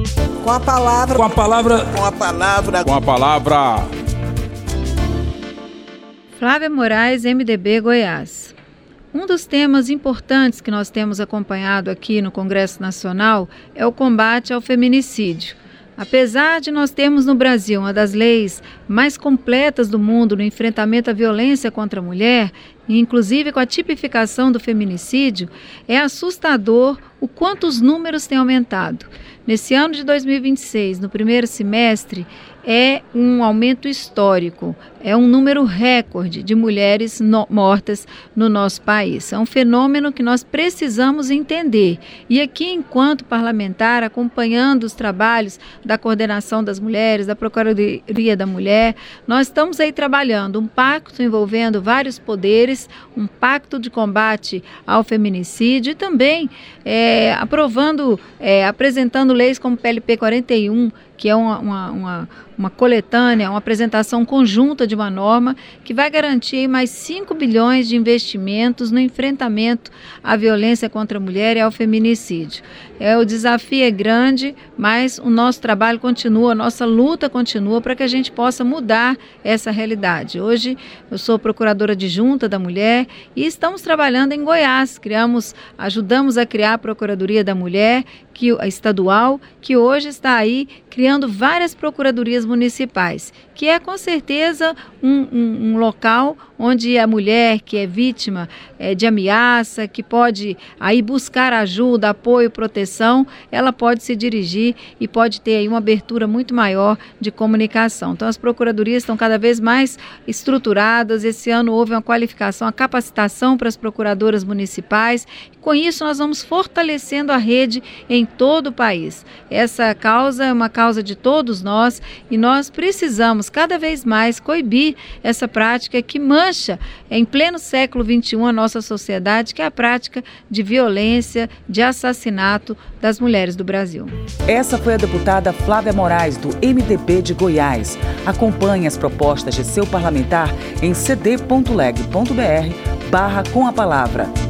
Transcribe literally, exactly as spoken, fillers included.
Com a palavra. Com a palavra. Com a palavra. Com a palavra. Flávia Moraes, M D B, Goiás. Um dos temas importantes que nós temos acompanhado aqui no Congresso Nacional é o combate ao feminicídio. Apesar de nós termos no Brasil uma das leis mais completas do mundo no enfrentamento à violência contra a mulher, inclusive com a tipificação do feminicídio, é assustador o quanto os números têm aumentado. Nesse ano de dois mil e vinte e seis, no primeiro semestre, é um aumento histórico, é um número recorde de mulheres no, mortas no nosso país. É um fenômeno que nós precisamos entender. E aqui, enquanto parlamentar, acompanhando os trabalhos da Coordenação das Mulheres, da Procuradoria da Mulher, nós estamos aí trabalhando um pacto envolvendo vários poderes, um pacto de combate ao feminicídio e também é, aprovando, é, apresentando leis como o P L P quarenta e um, que é uma, uma, uma, uma coletânea, uma apresentação conjunta de uma norma que vai garantir mais cinco bilhões de investimentos no enfrentamento à violência contra a mulher e ao feminicídio. É, o desafio é grande, mas o nosso trabalho continua, a nossa luta continua para que a gente possa mudar essa realidade. Hoje eu sou procuradora adjunta da mulher e estamos trabalhando em Goiás. Criamos, ajudamos a criar a Procuradoria da Mulher, que, a estadual, que hoje está aí criando várias procuradorias municipais, que é com certeza um, um, um local onde a mulher que é vítima é, de ameaça, que pode aí buscar ajuda, apoio, proteção, ela pode se dirigir e pode ter aí uma abertura muito maior de comunicação. Então as procuradorias estão cada vez mais estruturadas. Esse ano houve uma qualificação, uma capacitação para as procuradoras municipais. Com isso nós vamos fortalecendo a rede em todo o país. Essa causa é uma causa de todos nós e nós precisamos cada vez mais coibir essa prática que mancha em pleno século vinte e um a nossa sociedade, que é a prática de violência, de assassinato das mulheres do Brasil. Essa foi a deputada Flávia Moraes, do M D B de Goiás. Acompanhe as propostas de seu parlamentar em cd ponto leg ponto br barra com a palavra.